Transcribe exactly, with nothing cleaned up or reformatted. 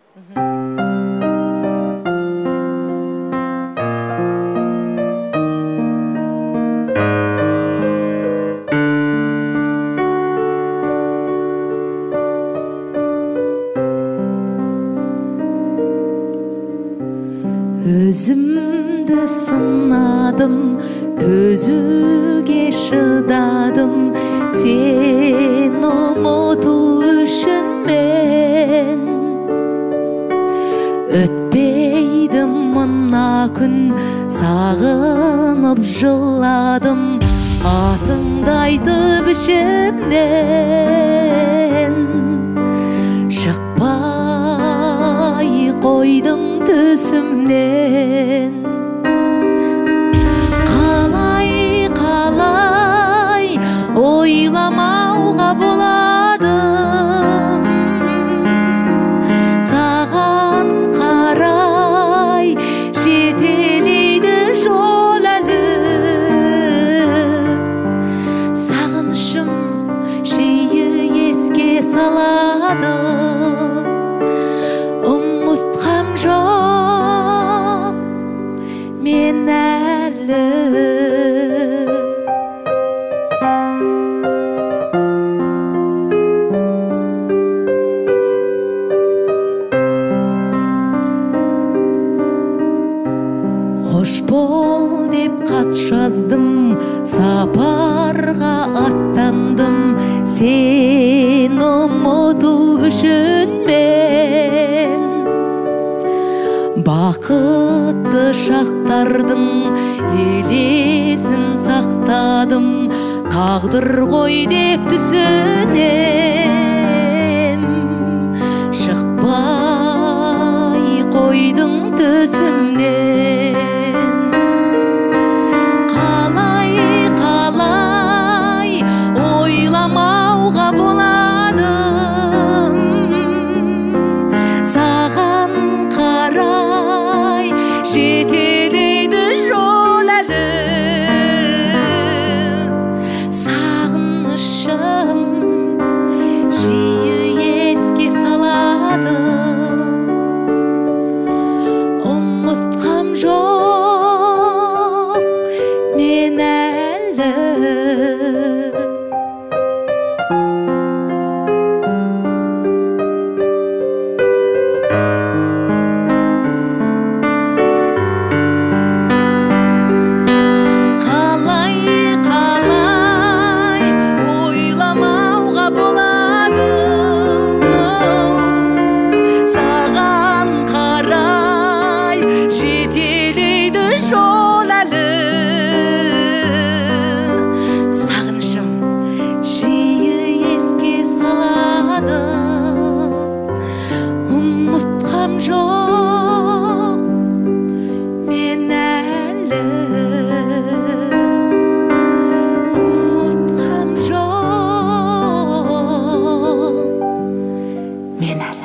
Өзімді сынадым, төзуге шыдадым, сен ұмыту үшін мен. Өтпейді мына күн, сағынып жыладым, атыңды айтып ішімнен. Шықпай қойдың түсімнен. Қалай, қалай ойламауға болады, саған қарай жетелейді жол әлі. Сағынышым жиі еске салады, ұмытқам жоқ мен әлі. Қош бол деп хат жаздым, сапарға аттандым, сен ұмыту үшін мен. Бақытты шақтардың елесін сақтадым, тағдыр ғой деп түсінем. Шықпай қойдың түсімнен. Қалай, қалай ойламауға болады, саған қарай жетелейді жол әлі. Сағынышым жиі еске салады, ұмытқам жоқ мен әлі. Мен әлі.